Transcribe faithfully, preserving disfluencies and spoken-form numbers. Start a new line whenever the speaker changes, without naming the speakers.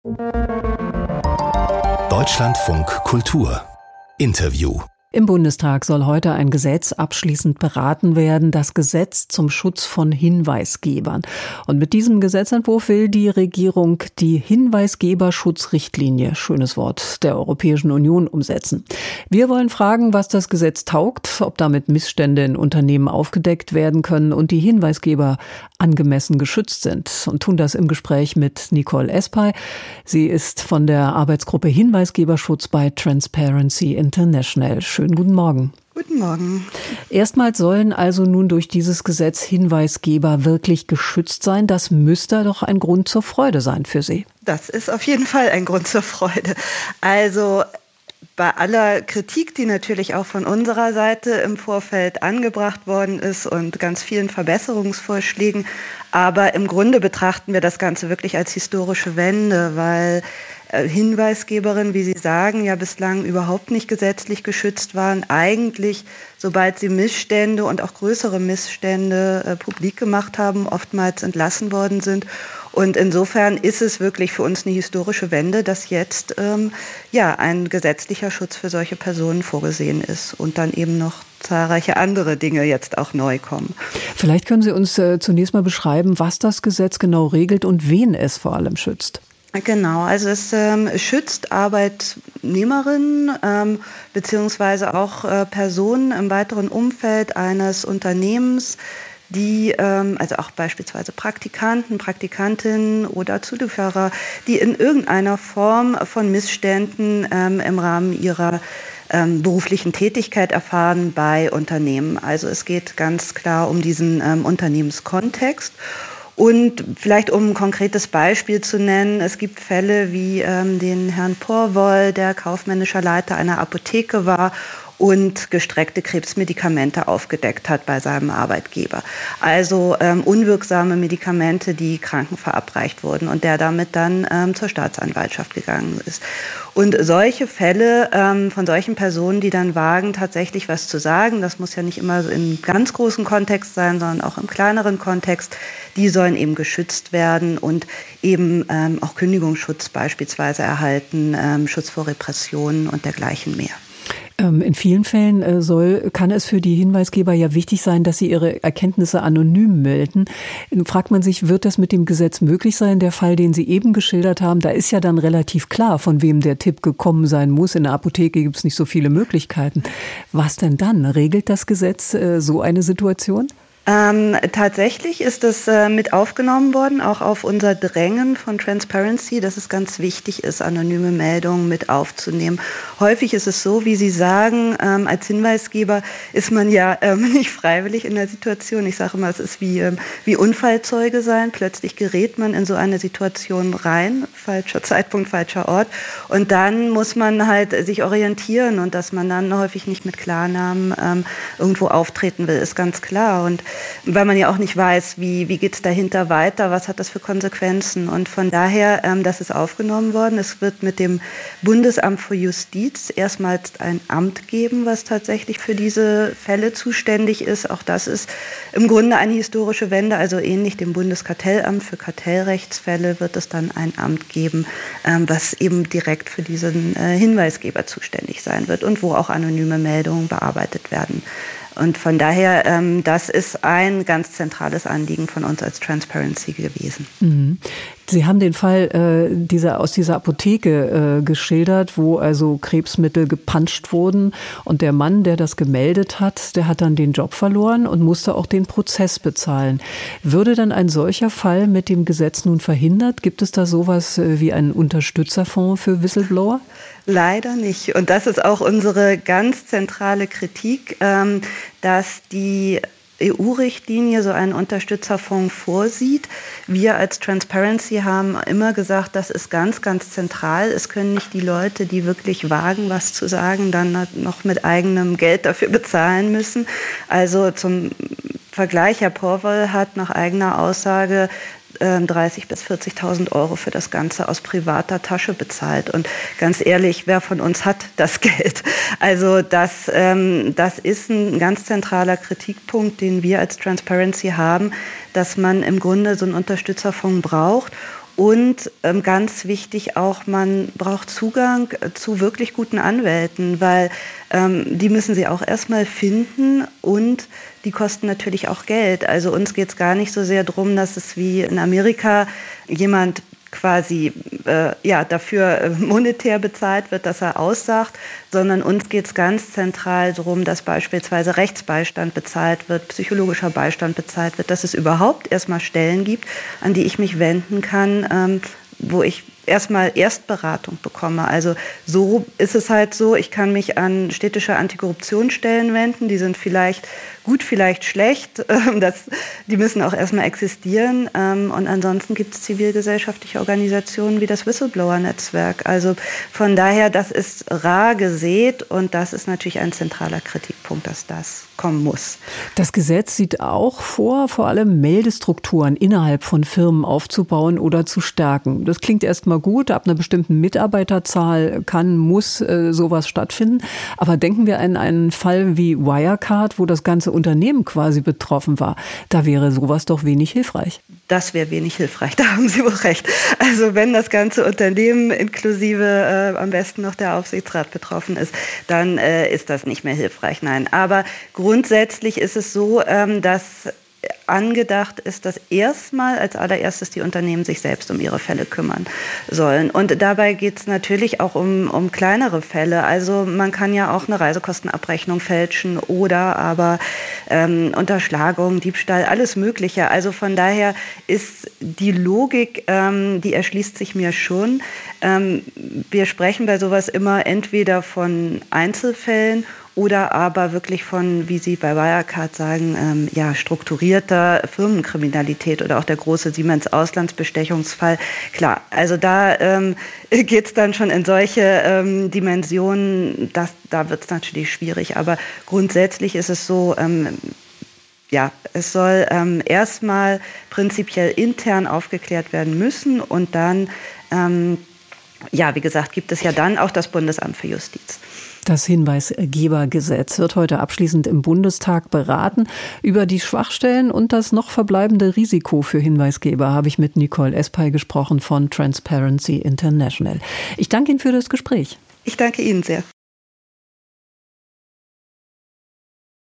Deutschlandfunk Kultur Interview.
Im Bundestag soll heute ein Gesetz abschließend beraten werden, das Gesetz zum Schutz von Hinweisgebern. Und mit diesem Gesetzentwurf will die Regierung die Hinweisgeberschutzrichtlinie, schönes Wort, der Europäischen Union umsetzen. Wir wollen fragen, was das Gesetz taugt, ob damit Missstände in Unternehmen aufgedeckt werden können und die Hinweisgeber angemessen geschützt sind. Und tun das im Gespräch mit Nicole Espay. Sie ist von der Arbeitsgruppe Hinweisgeberschutz bei Transparency International. Schönen guten Morgen.
Guten Morgen.
Erstmals sollen also nun durch dieses Gesetz Hinweisgeber wirklich geschützt sein. Das müsste doch ein Grund zur Freude sein für Sie.
Das ist auf jeden Fall ein Grund zur Freude. Also bei aller Kritik, die natürlich auch von unserer Seite im Vorfeld angebracht worden ist und ganz vielen Verbesserungsvorschlägen, aber im Grunde betrachten wir das Ganze wirklich als historische Wende, weil Hinweisgeberinnen, wie Sie sagen, ja bislang überhaupt nicht gesetzlich geschützt waren. Eigentlich, sobald sie Missstände und auch größere Missstände äh, publik gemacht haben, oftmals entlassen worden sind. Und insofern ist es wirklich für uns eine historische Wende, dass jetzt ähm, ja ein gesetzlicher Schutz für solche Personen vorgesehen ist und dann eben noch zahlreiche andere Dinge jetzt auch neu kommen.
Vielleicht können Sie uns äh, zunächst mal beschreiben, was das Gesetz genau regelt und wen es vor allem schützt.
Genau, also es ähm, schützt Arbeitnehmerinnen ähm, beziehungsweise auch äh, Personen im weiteren Umfeld eines Unternehmens, die, ähm, also auch beispielsweise Praktikanten, Praktikantinnen oder Zulieferer, die in irgendeiner Form von Missständen ähm, im Rahmen ihrer ähm, beruflichen Tätigkeit erfahren bei Unternehmen. Also es geht ganz klar um diesen ähm, Unternehmenskontext. Und vielleicht um ein konkretes Beispiel zu nennen, es gibt Fälle wie ähm, den Herrn Porwoll, der kaufmännischer Leiter einer Apotheke war und gestreckte Krebsmedikamente aufgedeckt hat bei seinem Arbeitgeber. Also ähm, unwirksame Medikamente, die Kranken verabreicht wurden und der damit dann ähm, zur Staatsanwaltschaft gegangen ist. Und solche Fälle ähm, von solchen Personen, die dann wagen, tatsächlich was zu sagen, das muss ja nicht immer so im ganz großen Kontext sein, sondern auch im kleineren Kontext, die sollen eben geschützt werden und eben ähm, auch Kündigungsschutz beispielsweise erhalten, ähm, Schutz vor Repressionen und dergleichen mehr.
In vielen Fällen soll, kann es für die Hinweisgeber ja wichtig sein, dass sie ihre Erkenntnisse anonym melden. Fragt man sich, wird das mit dem Gesetz möglich sein? Der Fall, den Sie eben geschildert haben, da ist ja dann relativ klar, von wem der Tipp gekommen sein muss. In der Apotheke gibt es nicht so viele Möglichkeiten. Was denn dann? Regelt das Gesetz äh, so eine Situation?
Ähm, tatsächlich ist es äh, mit aufgenommen worden, auch auf unser Drängen von Transparency, dass es ganz wichtig ist, anonyme Meldungen mit aufzunehmen. Häufig ist es so, wie Sie sagen, ähm, als Hinweisgeber ist man ja ähm, nicht freiwillig in der Situation. Ich sage immer, es ist wie, ähm, wie Unfallzeuge sein. Plötzlich gerät man in so eine Situation rein, falscher Zeitpunkt, falscher Ort. Und dann muss man halt sich orientieren und dass man dann häufig nicht mit Klarnamen ähm, irgendwo auftreten will, ist ganz klar. Und weil man ja auch nicht weiß, wie, wie geht es dahinter weiter, was hat das für Konsequenzen. Und von daher, ähm, das ist aufgenommen worden. Es wird mit dem Bundesamt für Justiz erstmals ein Amt geben, was tatsächlich für diese Fälle zuständig ist. Auch das ist im Grunde eine historische Wende, also ähnlich dem Bundeskartellamt für Kartellrechtsfälle wird es dann ein Amt geben, ähm, was eben direkt für diesen äh, Hinweisgeber zuständig sein wird und wo auch anonyme Meldungen bearbeitet werden. Und von daher, ähm, das ist ein ganz zentrales Anliegen von uns als Transparency gewesen.
Mhm. Sie haben den Fall äh, dieser, aus dieser Apotheke äh, geschildert, wo also Krebsmittel gepanscht wurden. Und der Mann, der das gemeldet hat, der hat dann den Job verloren und musste auch den Prozess bezahlen. Würde dann ein solcher Fall mit dem Gesetz nun verhindert? Gibt es da sowas äh, wie einen Unterstützerfonds für Whistleblower?
Leider nicht. Und das ist auch unsere ganz zentrale Kritik, ähm, dass die E U-Richtlinie so einen Unterstützerfonds vorsieht. Wir als Transparency haben immer gesagt, das ist ganz, ganz zentral. Es können nicht die Leute, die wirklich wagen, was zu sagen, dann noch mit eigenem Geld dafür bezahlen müssen. Also zum Vergleich, Herr Porwoll hat nach eigener Aussage dreißigtausend bis vierzigtausend Euro für das Ganze aus privater Tasche bezahlt. Und ganz ehrlich, wer von uns hat das Geld? Also das, ähm, das ist ein ganz zentraler Kritikpunkt, den wir als Transparency haben, dass man im Grunde so einen Unterstützerfonds braucht. Und ähm, ganz wichtig auch, man braucht Zugang zu wirklich guten Anwälten, weil ähm, die müssen sie auch erstmal finden und die kosten natürlich auch Geld. Also uns geht es gar nicht so sehr darum, dass es wie in Amerika jemand quasi äh, ja, dafür äh, monetär bezahlt wird, dass er aussagt, sondern uns geht es ganz zentral darum, dass beispielsweise Rechtsbeistand bezahlt wird, psychologischer Beistand bezahlt wird, dass es überhaupt erstmal Stellen gibt, an die ich mich wenden kann, ähm, wo ich erstmal Erstberatung bekomme. Also so ist es halt so, ich kann mich an städtische Antikorruptionsstellen wenden, die sind vielleicht gut, vielleicht schlecht, das, die müssen auch erstmal existieren und ansonsten gibt es zivilgesellschaftliche Organisationen wie das Whistleblower-Netzwerk. Also von daher, das ist rar gesät und das ist natürlich ein zentraler Kritikpunkt, dass das kommen muss.
Das Gesetz sieht auch vor, vor allem Meldestrukturen innerhalb von Firmen aufzubauen oder zu stärken. Das klingt erstmal gut, ab einer bestimmten Mitarbeiterzahl kann, muss äh, sowas stattfinden. Aber denken wir an einen Fall wie Wirecard, wo das ganze Unternehmen quasi betroffen war. Da wäre sowas doch wenig hilfreich.
Das wäre wenig hilfreich, da haben Sie wohl recht. Also wenn das ganze Unternehmen inklusive äh, am besten noch der Aufsichtsrat betroffen ist, dann äh, ist das nicht mehr hilfreich, nein. Aber grundsätzlich ist es so, ähm, dass angedacht ist, dass erstmal als allererstes die Unternehmen sich selbst um ihre Fälle kümmern sollen. Und dabei geht es natürlich auch um, um kleinere Fälle. Also man kann ja auch eine Reisekostenabrechnung fälschen oder aber ähm, Unterschlagung, Diebstahl, alles Mögliche. Also von daher ist die Logik, ähm, die erschließt sich mir schon. Ähm, wir sprechen bei sowas immer entweder von Einzelfällen oder aber wirklich von, wie Sie bei Wirecard sagen, ähm, ja, strukturierter Firmenkriminalität oder auch der große Siemens-Auslandsbestechungsfall. Klar, also da ähm, geht es dann schon in solche ähm, Dimensionen, dass, da wird es natürlich schwierig. Aber grundsätzlich ist es so, ähm, ja, es soll ähm, erstmal prinzipiell intern aufgeklärt werden müssen und dann, ähm, ja, wie gesagt, gibt es ja dann auch das Bundesamt für Justiz.
Das Hinweisgebergesetz wird heute abschließend im Bundestag beraten. Über die Schwachstellen und das noch verbleibende Risiko für Hinweisgeber habe ich mit Nicole Espay gesprochen von Transparency International. Ich danke Ihnen für das Gespräch.
Ich danke Ihnen sehr.